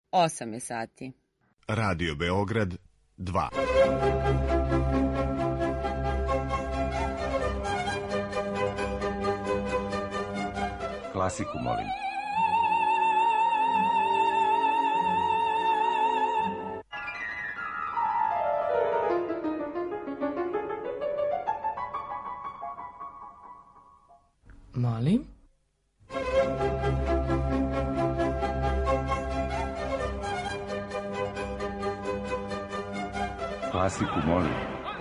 8 je sati. Radio Beograd 2. Klasiku molim. Molim? Klasiku molim.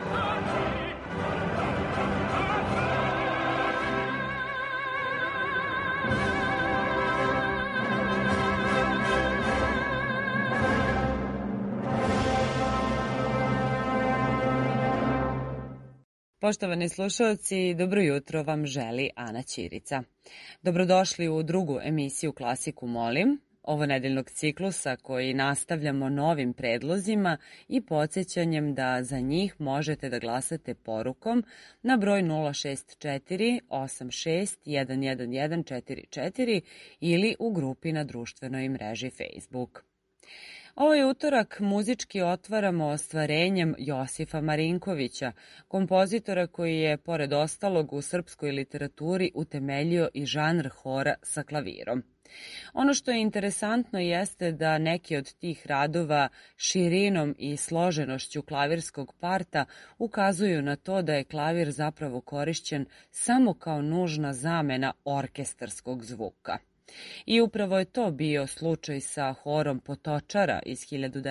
Poštovani slušalci, dobro jutro vam želi Ana Ćirica. Dobrodošli u drugu emisiju Klasiku molim, ovo nedeljnog ciklusa koji nastavljamo novim predlozima i podsjećanjem da za njih možete da glasate porukom na broj 064 86 11144 ili u grupi na društvenoj mreži Facebook. Ovaj utorak muzički otvaramo ostvarenjem Josifa Marinkovića, kompozitora koji je, pored ostalog, u srpskoj literaturi utemeljio i žanr hora sa klavirom. Ono što je interesantno jeste da neki od tih radova širinom i složenošću klavirskog parta ukazuju na to da je klavir zapravo korišćen samo kao nužna zamena orkestarskog zvuka. I upravo je to bio slučaj sa horom Potočara iz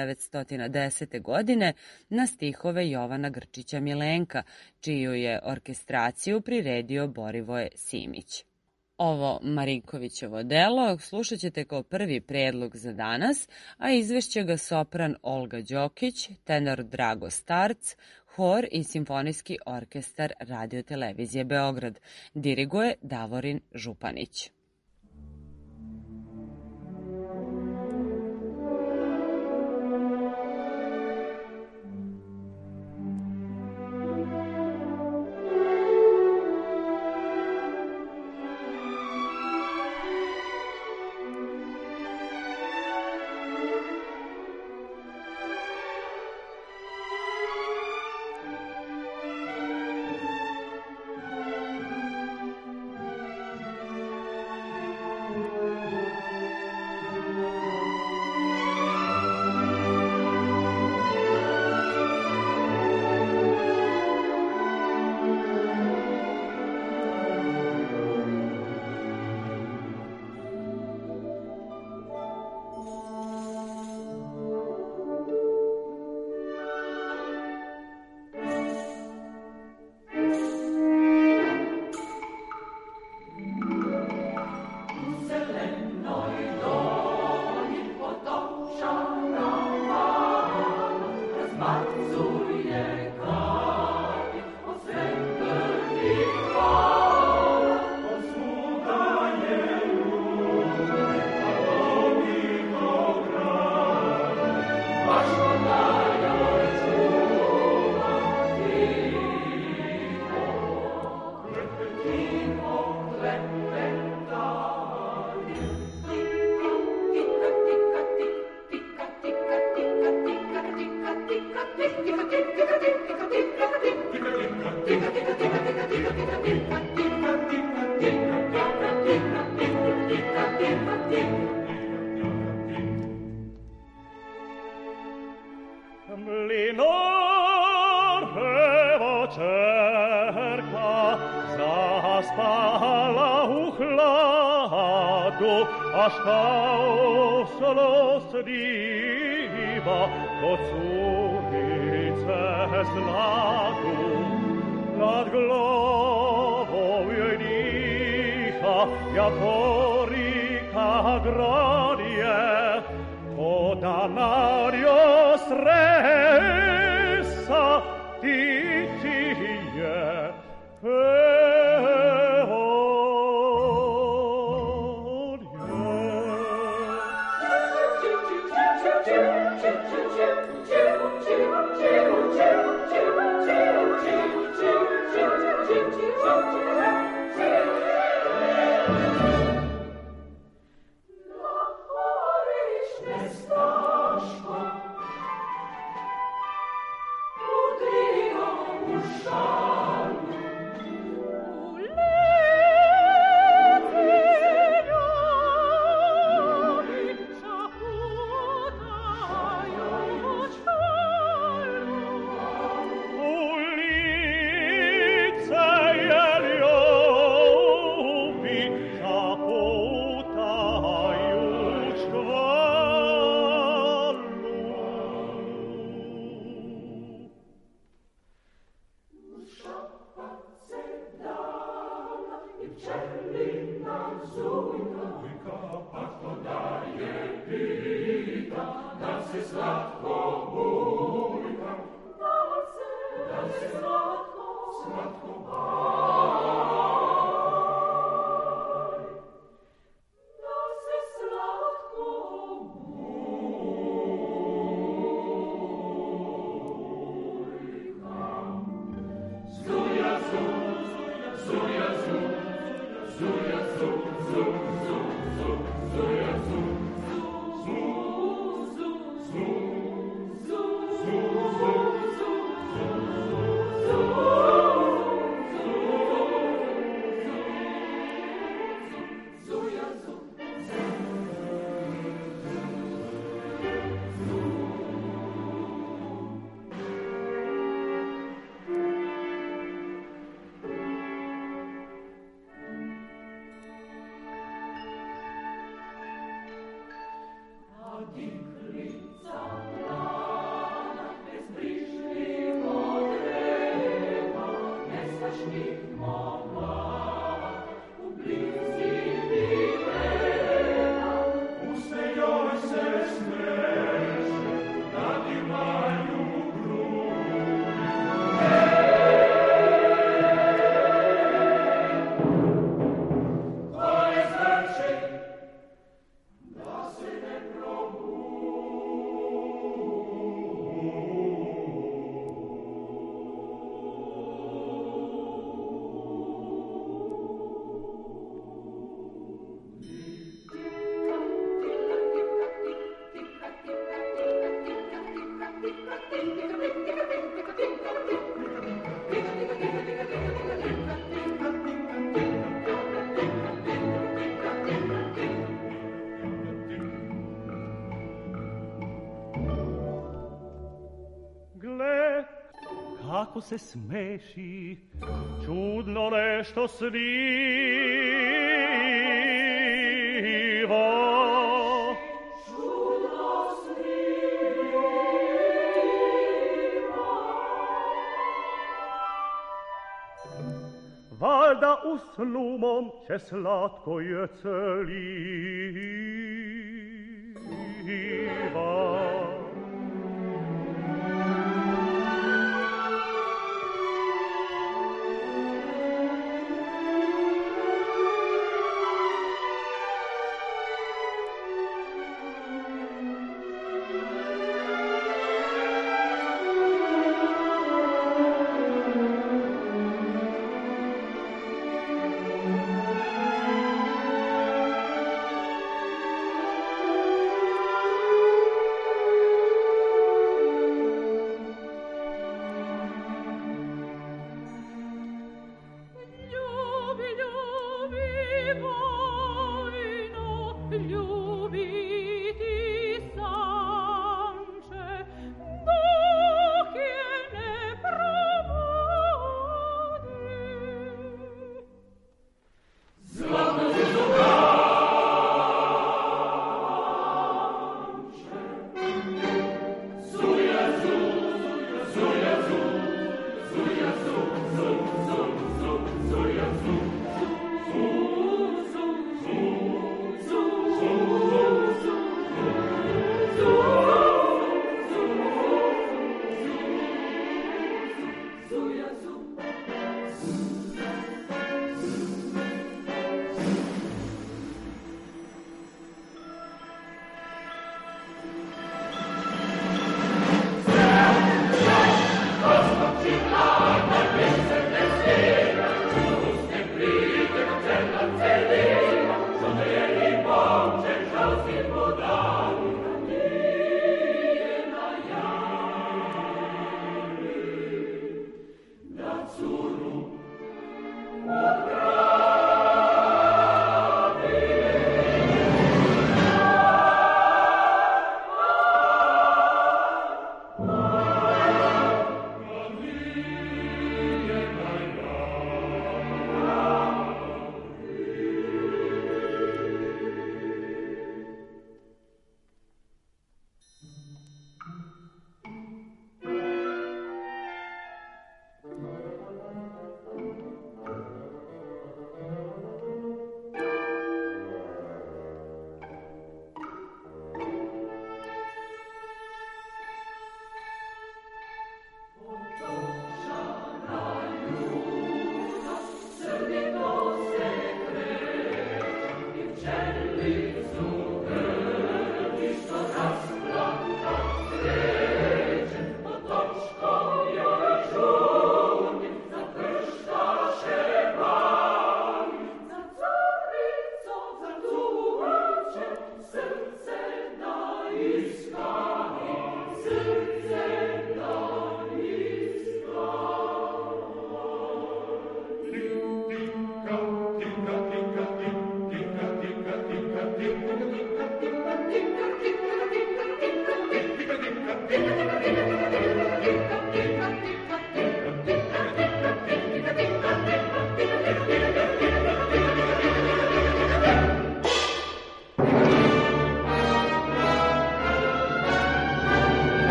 1910. godine na stihove Jovana Grčića Milenka, čiju je orkestraciju priredio Borivoje Simić. Ovo Marinkovićevo delo slušat ćete kao prvi predlog za danas, a izvešće ga sopran Olga Đokić, tenor Drago Starc, hor i simfonijski orkestar Radio-televizije Beograd. Diriguje Davorin Županić. Stop. Kako se smeši, čudno nešto sliva. Čudno sliva. Valjda uslumom će slatko je celiva.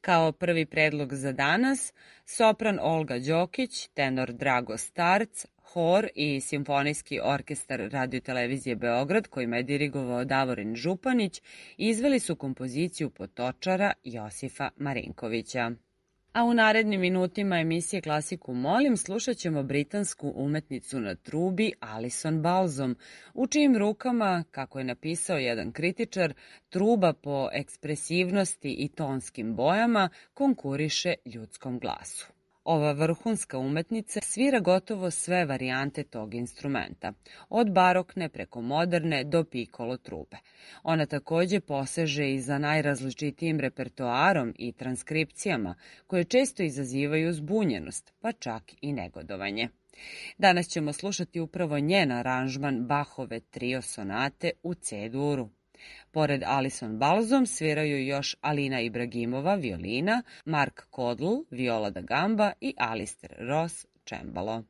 Kao prvi predlog za danas, sopran Olga Đokić, tenor Drago Starc, hor i simfonijski orkestar Radio-televizije Beograd, kojima je dirigovao Davorin Županić, izveli su kompoziciju Potočara Josifa Marinkovića. A u narednim minutima emisije Klasiku molim slušat ćemo britansku umetnicu na trubi Alison Balsom, u čijim rukama, kako je napisao jedan kritičar, truba po ekspresivnosti i tonskim bojama konkuriše ljudskom glasu. Ova vrhunska umetnica svira gotovo sve varijante tog instrumenta, od barokne preko moderne do pikolo trube. Ona takođe poseže i za najrazličitijim repertoarom i transkripcijama, koje često izazivaju zbunjenost, pa čak i negodovanje. Danas ćemo slušati upravo njen aranžman Bachove trio sonate u C-duru. Pored Alison Balsom sviraju još Alina Ibragimova, violina, Mark Kodl, viola da gamba i Alistair Ross, cembalo.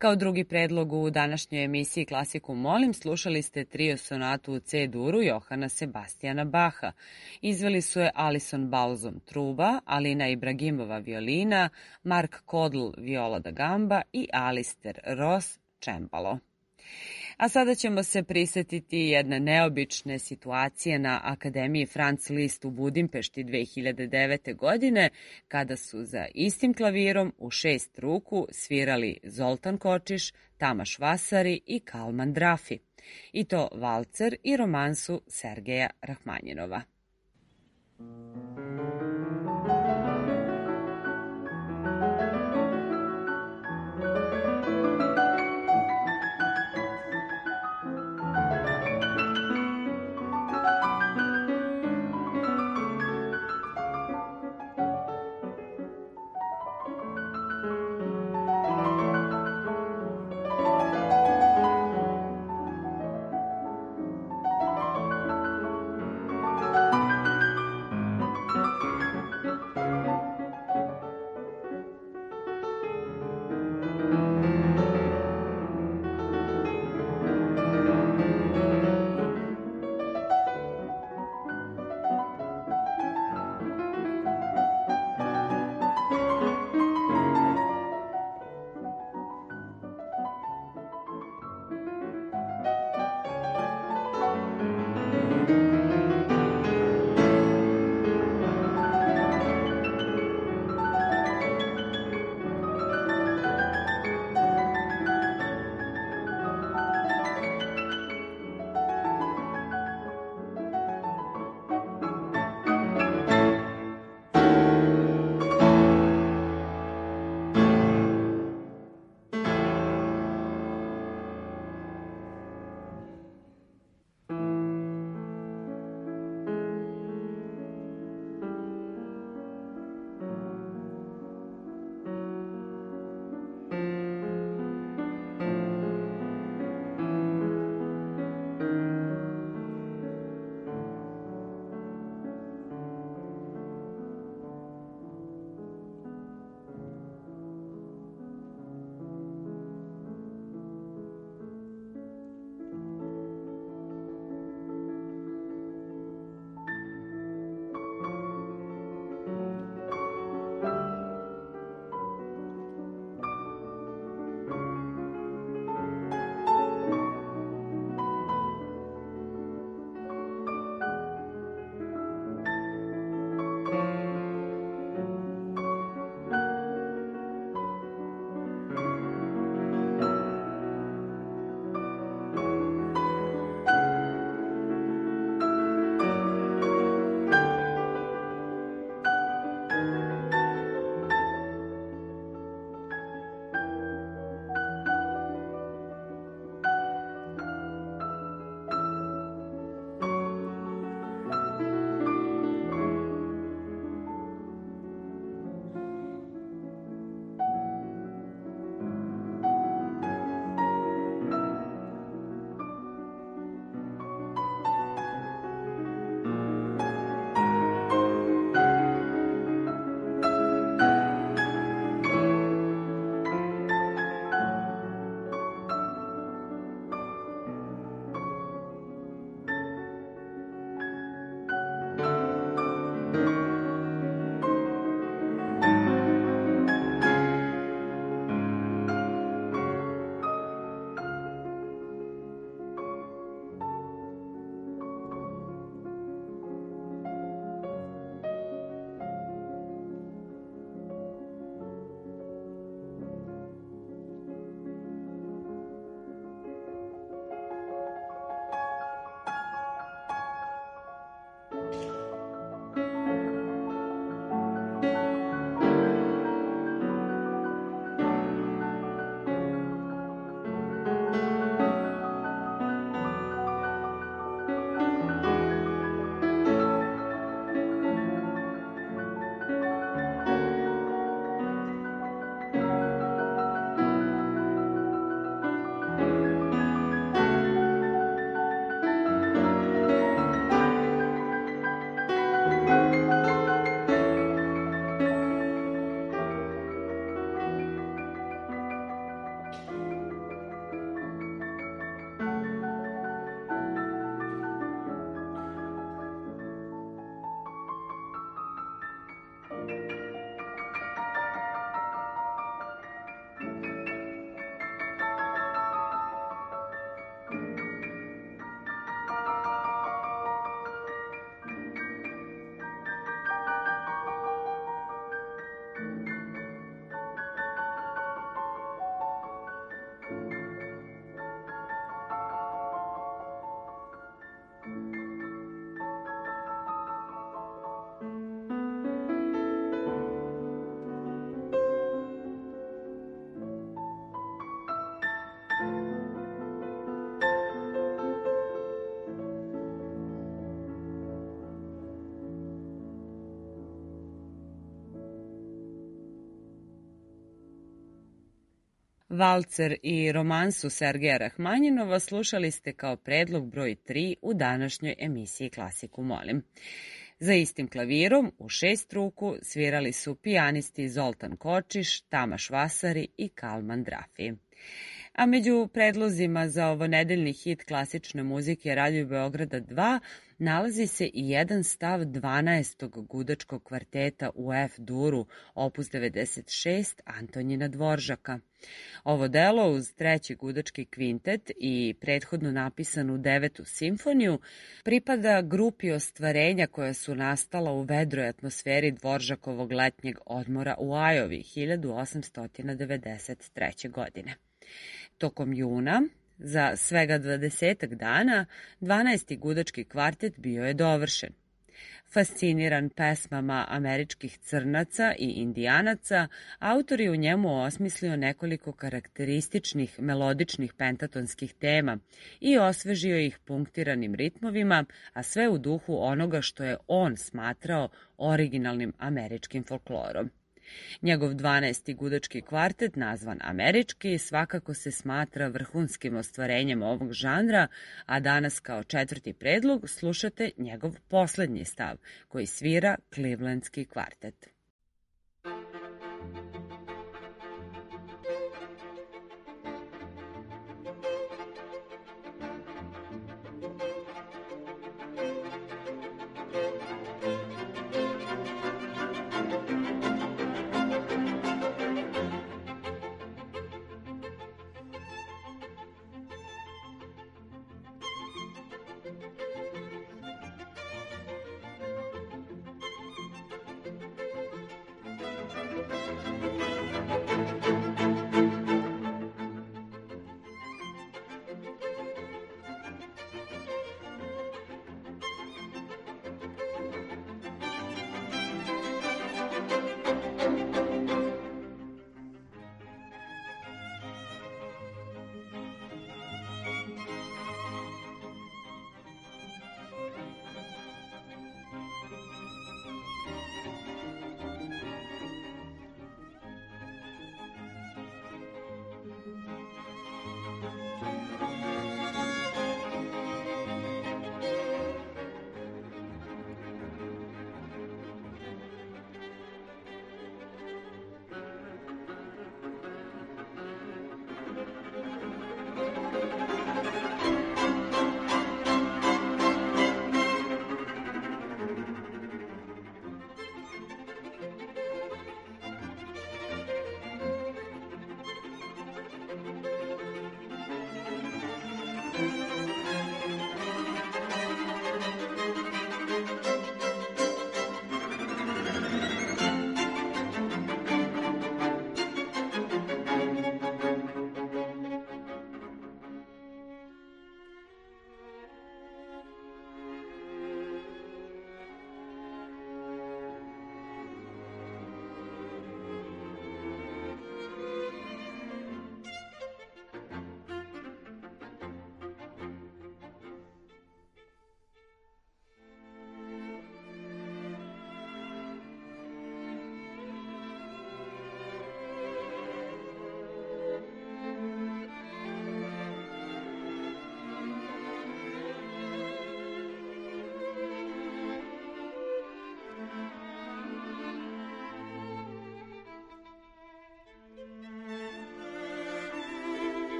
Kao drugi predlog u današnjoj emisiji Klasiku molim slušali ste trio sonatu u C-duru Johana Sebastijana Baha. Izveli su je Alison Balzom truba, Alina Ibragimova violina, Mark Kodl viola da gamba i Alister Ross cembalo. A sada ćemo se prisetiti jedne neobične situacije na Akademiji Franz Liszt u Budimpešti 2009. godine, kada su za istim klavirom u 6 ruku svirali Zoltan Kočiš, Tamaš Vasari i Kalman Drafi. I to valcer i romansu Sergeja Rahmanjinova. Valcer i romansu Sergeja Rahmanjinova slušali ste kao predlog broj 3 u današnjoj emisiji Klasiku molim. Za istim klavirom u 6 ruku svirali su pijanisti Zoltan Kočiš, Tamaš Vasari i Kalman Drafi. A među predlozima za ovonedeljni hit klasične muzike Radio Beograda 2 nalazi se i jedan stav 12. gudačkog kvarteta u F-duru, opus 96 Antonjina Dvoržaka. Ovo delo uz treći gudački kvintet i prethodno napisanu 9. simfoniju pripada grupi ostvarenja koja su nastala u vedroj atmosferi Dvoržakovog letnjeg odmora u Ajovi 1893. godine. Tokom juna, za svega 20 dana, 12. gudački kvartet bio je dovršen. Fasciniran pesmama američkih crnaca i indijanaca, autor je u njemu osmislio nekoliko karakterističnih melodičnih pentatonskih tema i osvežio ih punktiranim ritmovima, a sve u duhu onoga što je on smatrao originalnim američkim folklorom. Njegov 12. gudački kvartet, nazvan američki, svakako se smatra vrhunskim ostvarenjem ovog žanra, a danas kao 4. predlog slušate njegov poslednji stav, koji svira Clevelandski kvartet.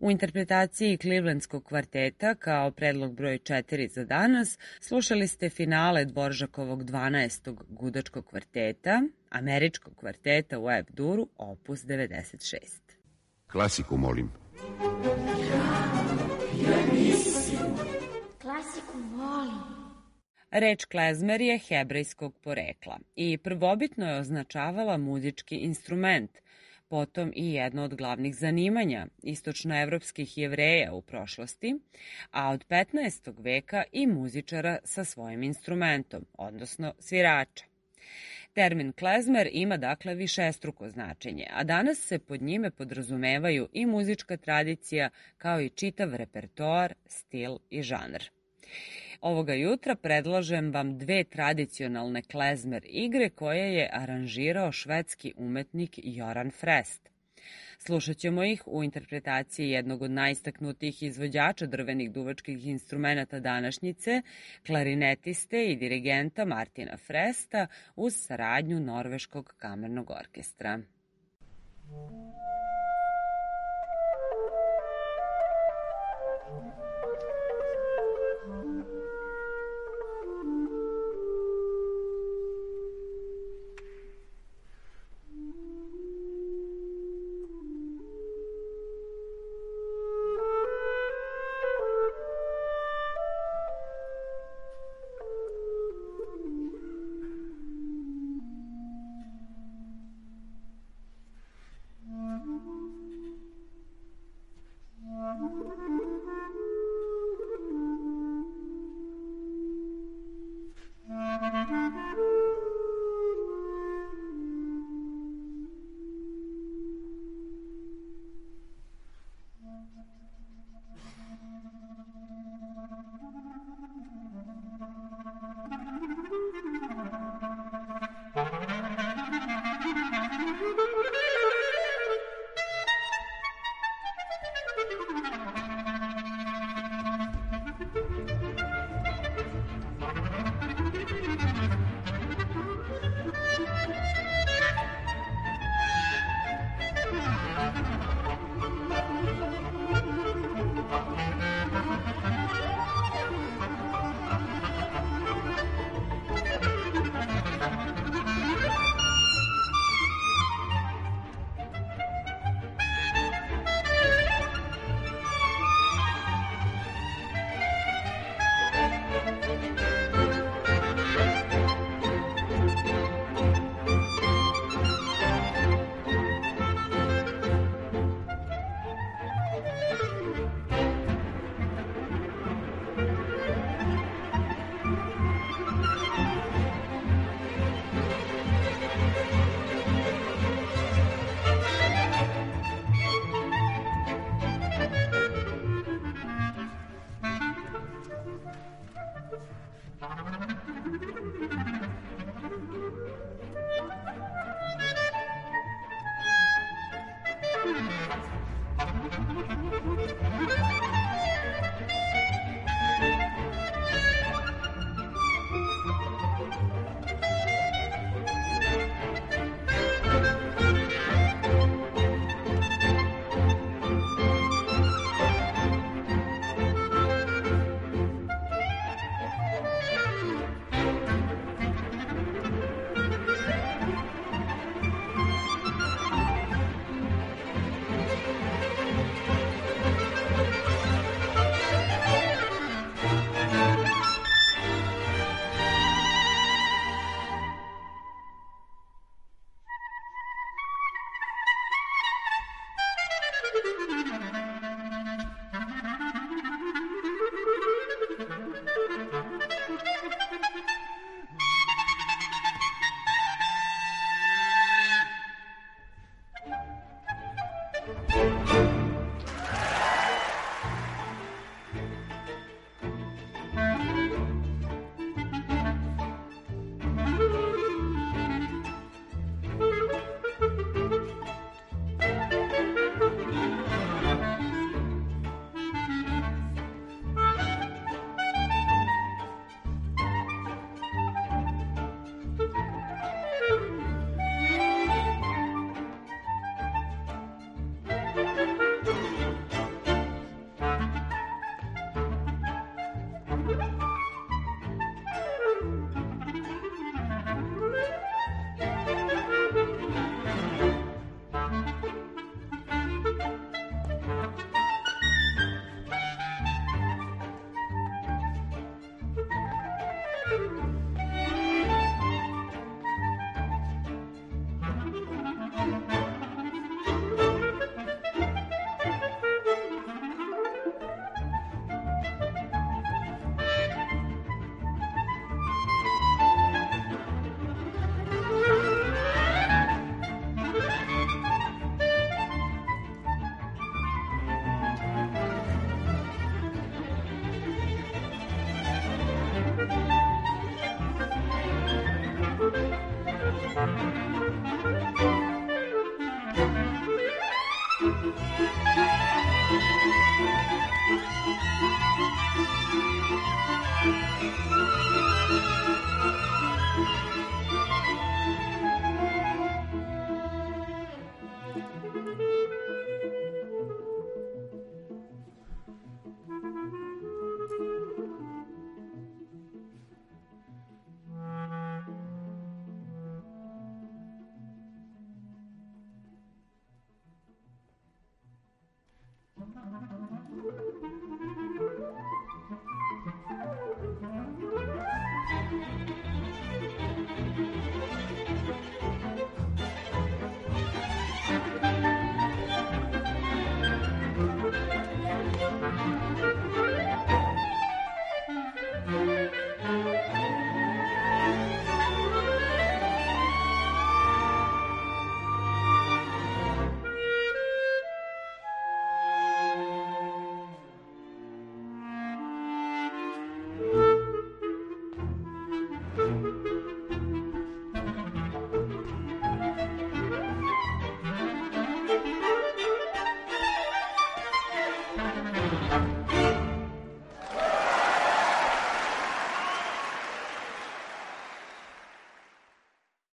U interpretaciji Clevelandskog kvarteta kao predlog broj 4 za danas slušali ste finale Dvoržakovog 12. gudačkog kvarteta, američkog kvarteta u F-duru, opus 96. Klasiku, molim. Klasiku, molim. Reč klezmer je hebrejskog porekla i prvobitno je označavala muzički instrument, potom i jedno od glavnih zanimanja istočnoevropskih Jevreja u prošlosti, a od 15. veka i muzičara sa svojim instrumentom, odnosno svirača. Termin klezmer ima dakle višestruko značenje, a danas se pod njime podrazumevaju i muzička tradicija kao i čitav repertoar, stil i žanr. Ovoga jutra predlažem vam dve tradicionalne klezmer igre koje je aranžirao švedski umetnik Joran Frest. Slušat ćemo ih u interpretaciji jednog od najistaknutijih izvođača drvenih duvačkih instrumenata današnjice, klarinetiste i dirigenta Martina Fresta uz saradnju Norveškog kamernog orkestra.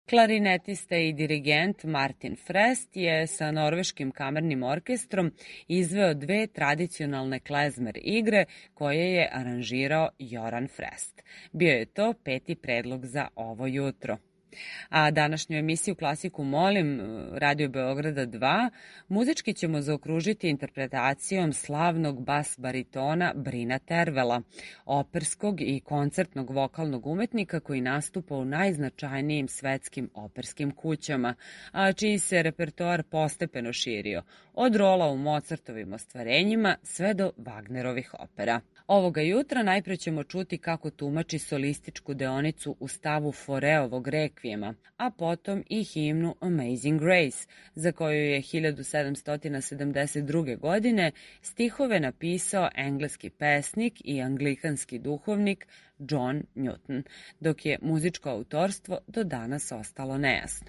Klarinetista i dirigent Martin Frest je sa Norveškim kamernim orkestrom izveo 2 tradicionalne klezmer igre koje je aranžirao Joran Frest. Bio je to 5. predlog za ovo jutro. A današnju emisiju Klasiku molim Radio Beograda 2 muzički ćemo zaokružiti interpretacijom slavnog bas baritona Brina Tervela, operskog i koncertnog vokalnog umetnika koji nastupa u najznačajnijim svetskim operskim kućama, a čiji se repertoar postepeno širio, od rola u Mozartovim ostvarenjima sve do Wagnerovih opera. Ovoga jutra najpre ćemo čuti kako tumači solističku deonicu u stavu Foreovog rekvijema, a potom i himnu Amazing Grace, za koju je 1772. godine stihove napisao engleski pesnik i anglikanski duhovnik John Newton, dok je muzičko autorstvo do danas ostalo nejasno.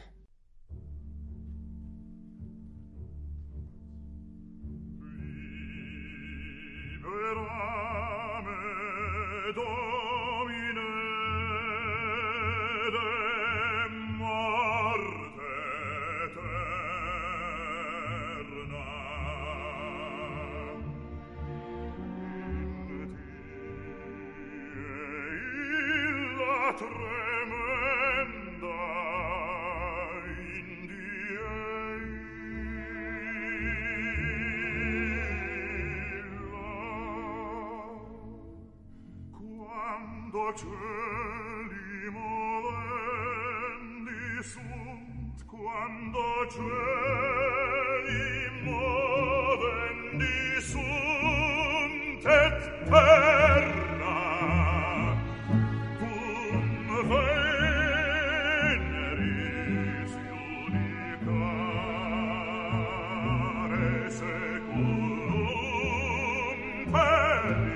Cieli movendi sunt, quando cieli movendi sunt, et terra cum veneris judicare seculum peligrum.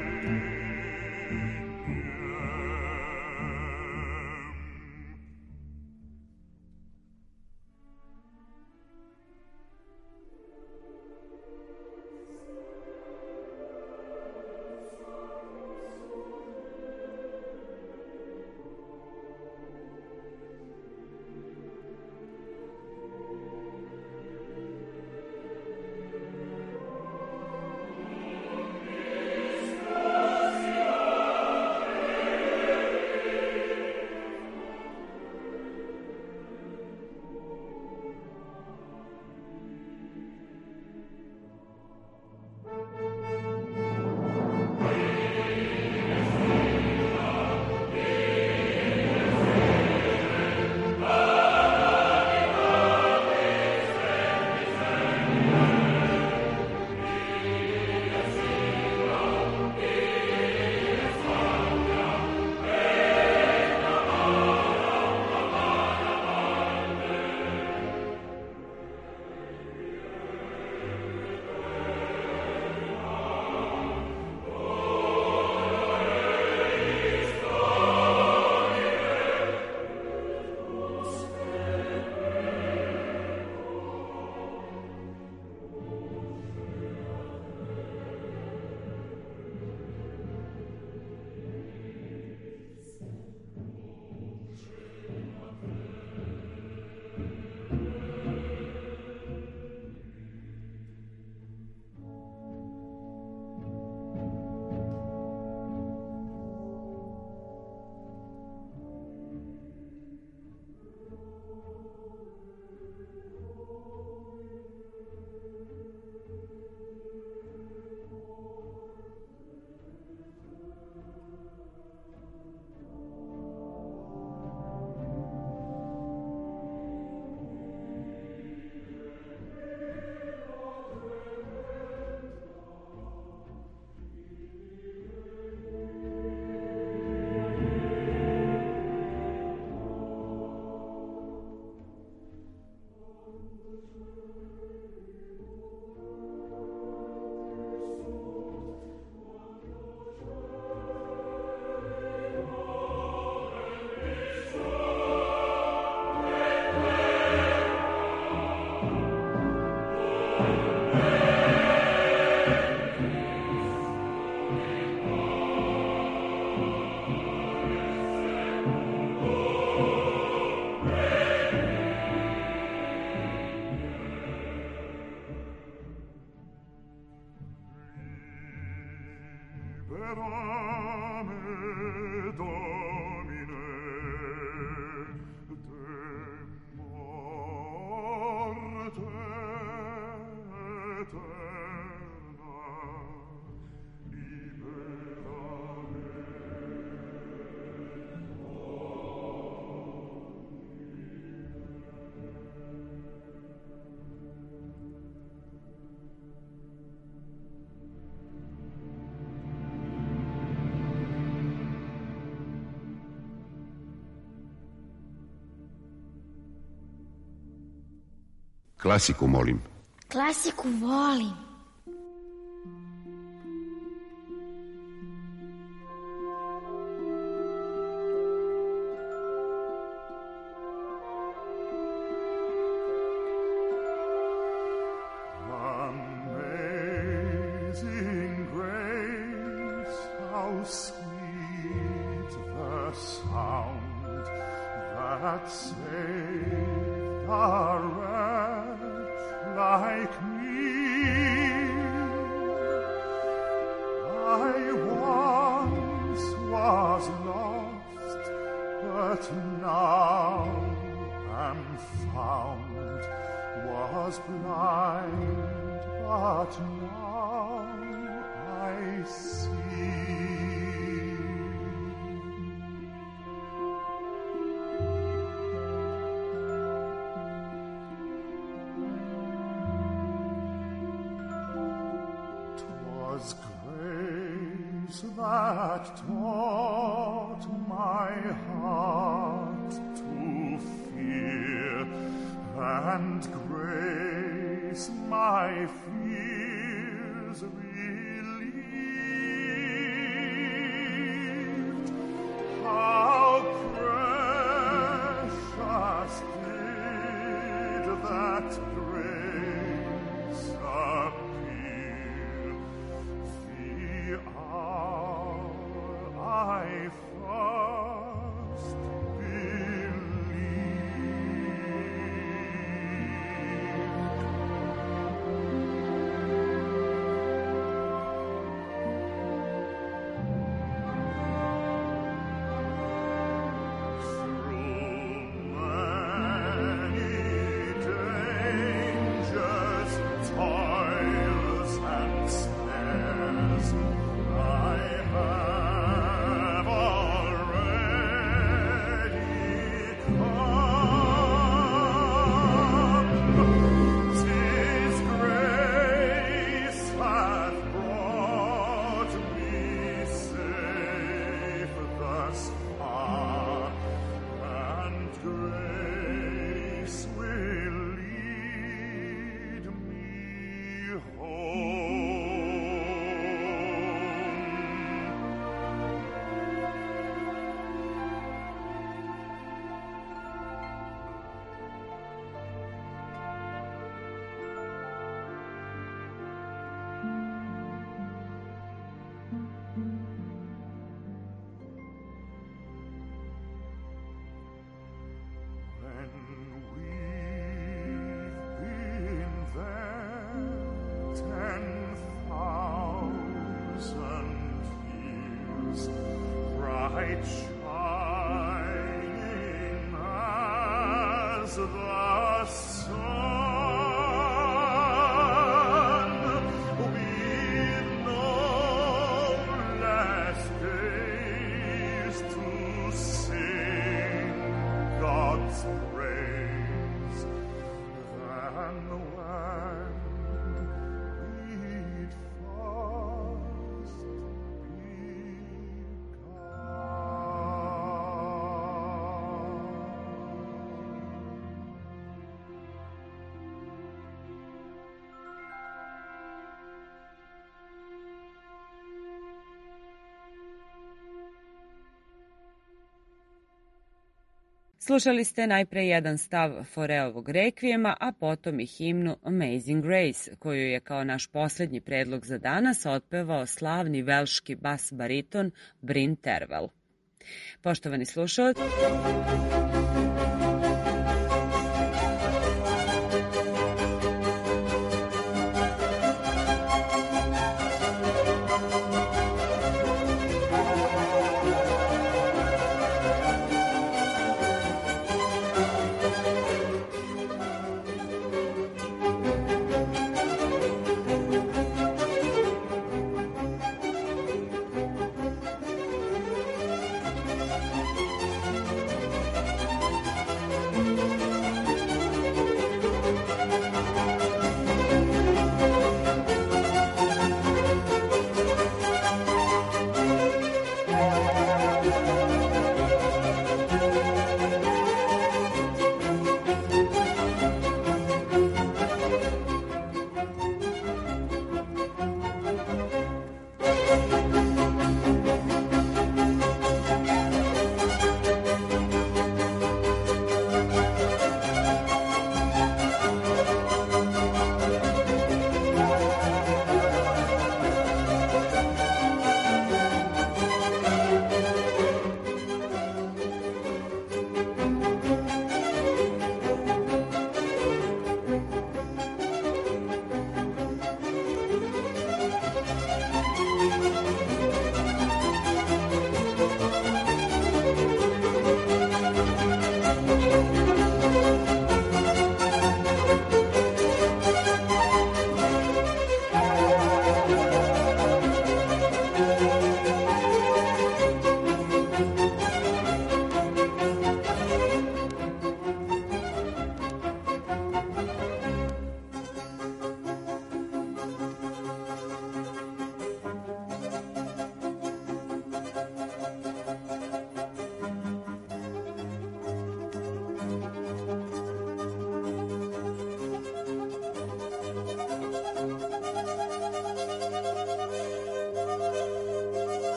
Klasiku, molim. Klasiku volim. Amazing grace, how sweet the sound that saved a wretch like me. I once was lost, but now am found, was blind, but now I see. Grace that taught my heart to fear, and grace my fears relieved. How precious did that grace appear the hour I first Slušali ste najpre jedan stav Foreovog rekvijema, a potom i himnu Amazing Grace, koju je kao naš poslednji predlog za danas otpevao slavni velški bas bariton Bryn Tervel. Poštovani slušalci,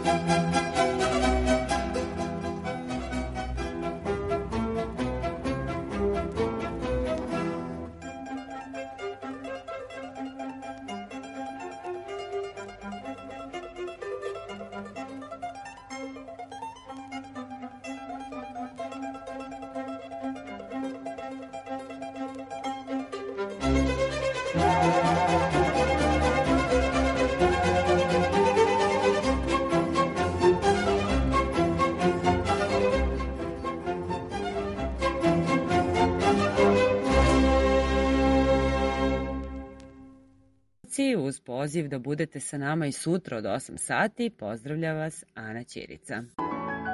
Uz poziv da budete sa nama i sutra od 8 sati, pozdravlja vas Ana Ćirica.